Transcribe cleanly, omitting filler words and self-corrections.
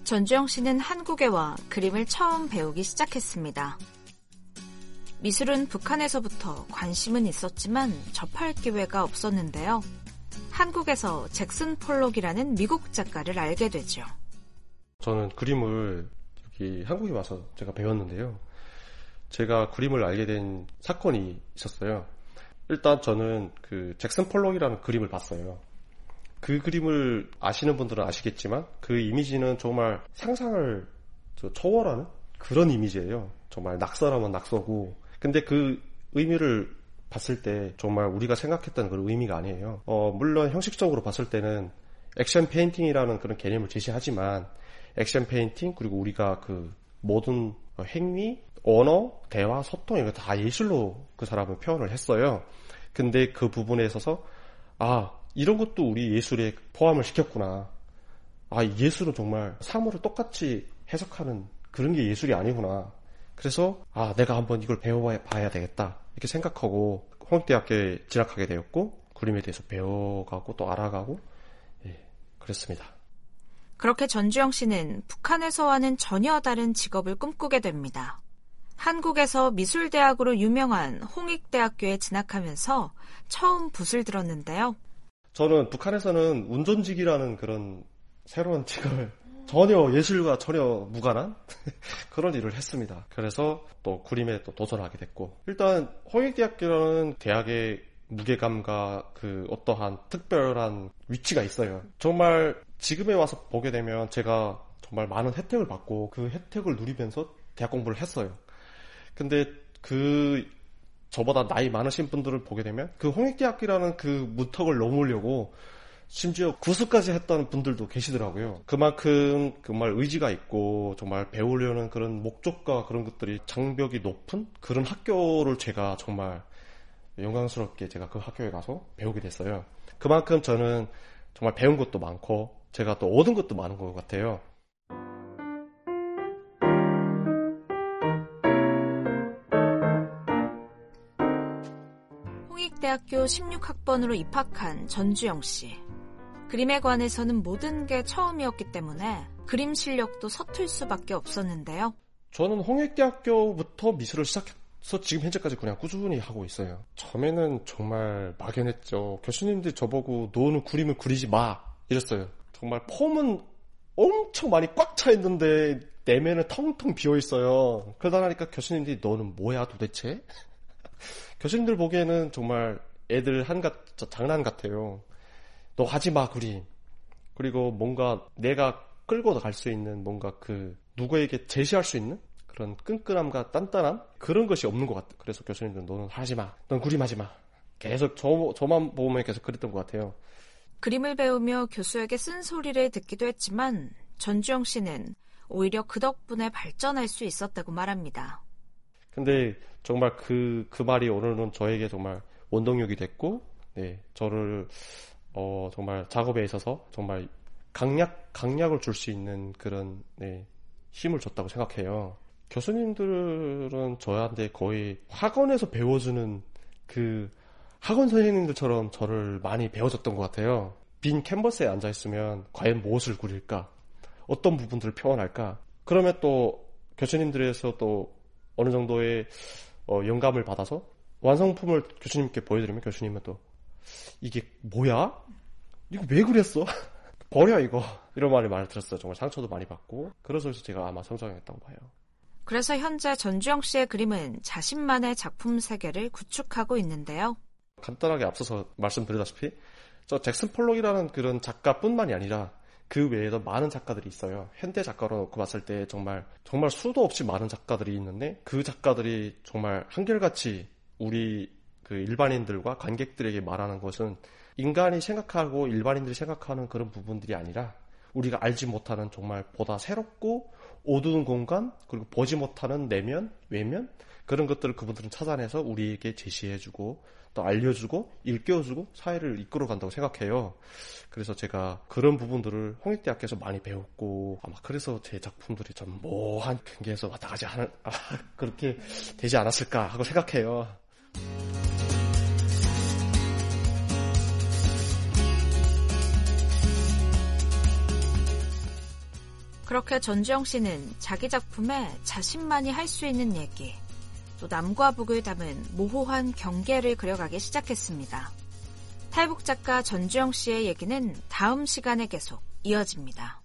전주영 씨는 한국에 와 그림을 처음 배우기 시작했습니다. 미술은 북한에서부터 관심은 있었지만 접할 기회가 없었는데요. 한국에서 잭슨 폴록이라는 미국 작가를 알게 되죠. 저는 그림을 여기 한국에 와서 제가 배웠는데요. 제가 그림을 알게 된 사건이 있었어요. 일단 저는 그 잭슨 폴록이라는 그림을 봤어요. 그 그림을 아시는 분들은 아시겠지만 그 이미지는 정말 상상을 초월하는 그런 이미지예요. 정말 낙서라면 낙서고, 근데 그 의미를 봤을 때 정말 우리가 생각했던 그런 의미가 아니에요. 물론 형식적으로 봤을 때는 액션 페인팅이라는 그런 개념을 제시하지만 액션 페인팅 그리고 우리가 그 모든 행위, 언어, 대화, 소통 이거 다 예술로 그 사람은 표현을 했어요. 근데 그 부분에 있어서 이런 것도 우리 예술에 포함을 시켰구나. 예술은 정말 사물을 똑같이 해석하는 그런 게 예술이 아니구나. 그래서 내가 한번 이걸 배워봐야 되겠다 이렇게 생각하고 홍익대학교에 진학하게 되었고 그림에 대해서 배워가고 또 알아가고 그랬습니다. 그렇게 전주영 씨는 북한에서와는 전혀 다른 직업을 꿈꾸게 됩니다. 한국에서 미술대학으로 유명한 홍익대학교에 진학하면서 처음 붓을 들었는데요. 저는 북한에서는 운전직이라는 그런 새로운 직업을 전혀 예술과 전혀 무관한 그런 일을 했습니다. 그래서 또 그림에 또 도전하게 됐고, 일단 홍익대학교라는 대학의 무게감과 그 어떠한 특별한 위치가 있어요. 정말 지금에 와서 보게 되면 제가 정말 많은 혜택을 받고 그 혜택을 누리면서 대학 공부를 했어요. 근데 저보다 나이 많으신 분들을 보게 되면 그 홍익대학교라는 그 문턱을 넘으려고 심지어 구수까지 했던 분들도 계시더라고요. 그만큼 정말 의지가 있고 정말 배우려는 그런 목적과 그런 것들이 장벽이 높은 그런 학교를 제가 정말 영광스럽게 제가 그 학교에 가서 배우게 됐어요. 그만큼 저는 정말 배운 것도 많고 제가 또 얻은 것도 많은 것 같아요. 홍익대학교 16학번으로 입학한 전주영 씨. 그림에 관해서는 모든 게 처음이었기 때문에 그림 실력도 서툴 수밖에 없었는데요. 저는 홍익대학교부터 미술을 시작해서 지금 현재까지 그냥 꾸준히 하고 있어요. 처음에는 정말 막연했죠. 교수님들이 저보고 너는 그림을 그리지 마 이랬어요. 정말 폼은 엄청 많이 꽉 차 있는데 내면은 텅텅 비어 있어요. 그러다 보니까 교수님들이 너는 뭐야 도대체? 교수님들 보기에는 정말 애들 장난 같아요. 너 하지 마 그림. 그리고 뭔가 내가 끌고 갈 수 있는 뭔가 누구에게 제시할 수 있는 그런 끈끈함과 단단함 그런 것이 없는 것 같아. 그래서 교수님들은 너는 하지 마. 넌 그림하지 마. 계속 저만 보면 계속 그랬던 것 같아요. 그림을 배우며 교수에게 쓴소리를 듣기도 했지만 전주영 씨는 오히려 그 덕분에 발전할 수 있었다고 말합니다. 근데 정말 그 말이 오늘은 저에게 정말 원동력이 됐고, 저를 정말 작업에 있어서 정말 강약을 줄 수 있는 그런 힘을 줬다고 생각해요. 교수님들은 저한테 거의 학원에서 배워주는 그 학원 선생님들처럼 저를 많이 배워줬던 것 같아요. 빈 캔버스에 앉아있으면 과연 무엇을 그릴까? 어떤 부분들을 표현할까? 그러면 또 교수님들에서 또 어느 정도의 영감을 받아서 완성품을 교수님께 보여드리면 교수님은 또 이게 뭐야? 이거 왜 그랬어? 버려 이거. 이런 말을 들었어요. 정말 상처도 많이 받고. 그래서 제가 아마 성장했다고 봐요. 그래서 현재 전주영 씨의 그림은 자신만의 작품 세계를 구축하고 있는데요. 간단하게 앞서서 말씀드렸다시피 저 잭슨 폴록이라는 그런 작가뿐만이 아니라 그 외에도 많은 작가들이 있어요. 현대 작가로 놓고 봤을 때 정말 수도 없이 많은 작가들이 있는데 그 작가들이 정말 한결같이 우리 그 일반인들과 관객들에게 말하는 것은 인간이 생각하고 일반인들이 생각하는 그런 부분들이 아니라 우리가 알지 못하는 정말 보다 새롭고 어두운 공간 그리고 보지 못하는 내면, 외면 그런 것들을 그분들은 찾아내서 우리에게 제시해주고 또 알려주고 일깨워주고 사회를 이끌어간다고 생각해요. 그래서 제가 그런 부분들을 홍익대학교에서 많이 배웠고 아마 그래서 제 작품들이 좀 모호한 경계에서 왔다 가지 그렇게 되지 않았을까 하고 생각해요. 그렇게 전주영 씨는 자기 작품에 자신만이 할 수 있는 얘기, 또 남과 북을 담은 모호한 경계를 그려가기 시작했습니다. 탈북 작가 전주영 씨의 얘기는 다음 시간에 계속 이어집니다.